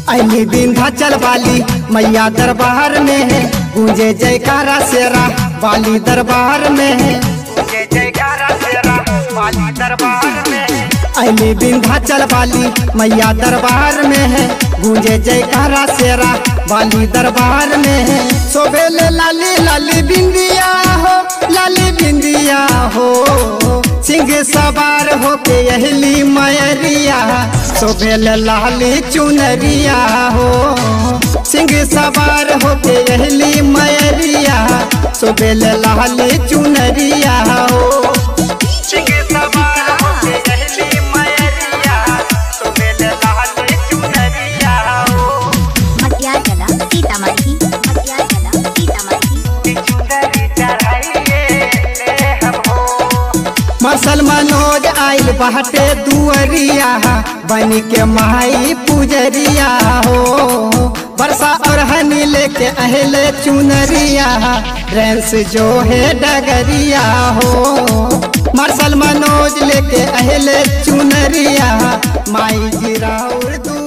अली विंध्याचल वाली मैया दरबार में है, गूंजे जयकारा शेरा वाली दरबार में है, गूंजे जयकारा शेरा वाली दरबार में है। अली विंध्याचल वाली मैया दरबार में है, गूंजे जयकारा शेरा वाली दरबार में है। शोभेल लाली लाली बिंदिया हो, लाली बिंदिया हो, सिंह सवार हो के अहली मैरिया। शोभेल लाली चुनरिया हो, सिंह सवार हो के अहली मैरिया। शोभेल लाली चुनरिया हो, सिंह सवार हो के अहली मैरिया। शोभेल लाली चुनरिया हो। मटियागला सीतामढ़ी, मटियागला सीतामढ़ी। चुनरी चढ़ाइए हम हो। मसल मनोज आइल बाटे दुअरिया, बन के माई पुजरिया हो। बरसा और हनी लेके अहले चुनरिया, रेंस जो है डगरिया हो। मसल मनोज लेके अहले चुनरिया, माई गिराउर